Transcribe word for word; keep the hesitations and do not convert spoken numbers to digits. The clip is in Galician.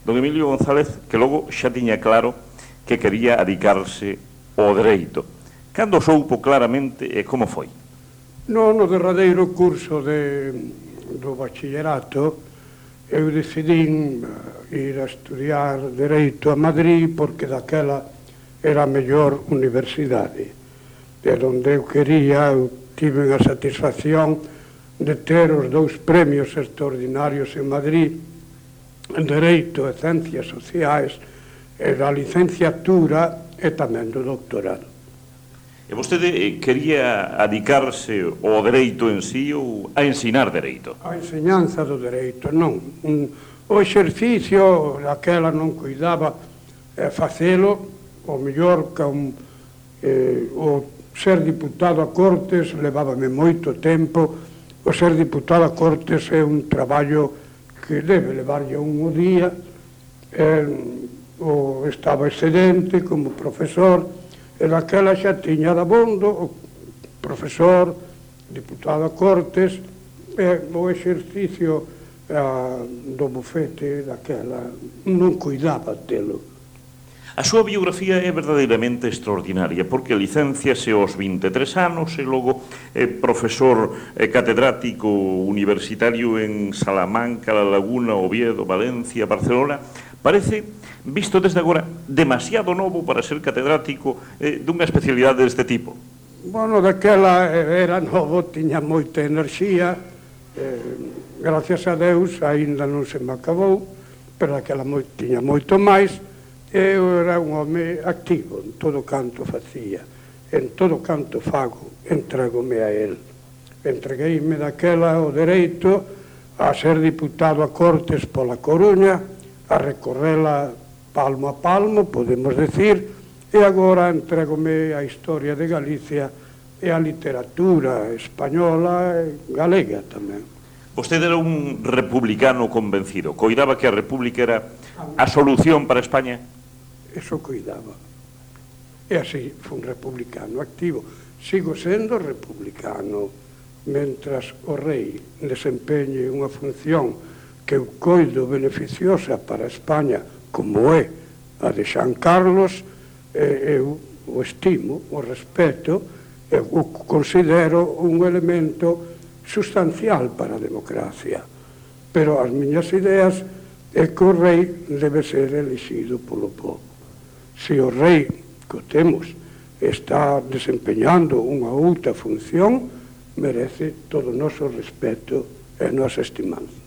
don Emilio González, que logo xa tiña claro que quería adicarse ao dereito. Cando soupo claramente e como foi? No, no derradeiro curso de, do bachillerato, eu decidín ir a estudiar Dereito a Madrid porque daquela era a mellor universidade. De onde eu quería, eu tive a satisfacción de ter os dous premios extraordinarios en Madrid, en Dereito e Ciencias Sociais, e da licenciatura e tamén do doctorado. E vostede quería adicarse ao dereito en sí ou a ensinar dereito? A enseñanza do dereito, non. O exercicio, daquela non cuidaba eh, facelo, o mellor que un, eh, o ser diputado a Cortes levábame moito tempo. O ser diputado a Cortes é un traballo que debe levarlle un día. Eh, o estaba excedente como profesor, e daquela xa tiña dabondo o profesor, diputado a Cortes, e o exercicio a, do bufete daquela non cuidaba telo. A súa biografía é verdadeiramente extraordinaria, porque licenciase aos vinte e tres anos e logo é profesor e catedrático universitario en Salamanca, La Laguna, Oviedo, Valencia, Barcelona. Parece, visto desde agora, demasiado novo para ser catedrático eh, dunha especialidade deste tipo. Bueno, daquela era novo, tiña moita enerxía, eh, gracias a Deus aínda non se me acabou, pero daquela moi, tiña moito máis. Eu era un home activo en todo canto facía, en todo canto fago, entregome a él. Entregueime daquela o dereito a ser diputado a Cortes pola Coruña, a recorrela palmo a palmo, podemos decir, e agora entregome a historia de Galicia e a literatura española e galega tamén. Vostede era un republicano convencido, coidaba que a República era a solución para España? Eso cuidaba. E así, fui un republicano activo. Sigo sendo republicano, mentras o rei desempeñe unha función que eu coido beneficiosa para España, como é a de San Carlos, eu o estimo, o respeto, e o considero un elemento sustancial para a democracia. Pero as miñas ideas é que o rei debe ser elixido polo povo. Se o rei que temos está desempeñando unha outra función, merece todo o noso respeto e a nosa estimanza.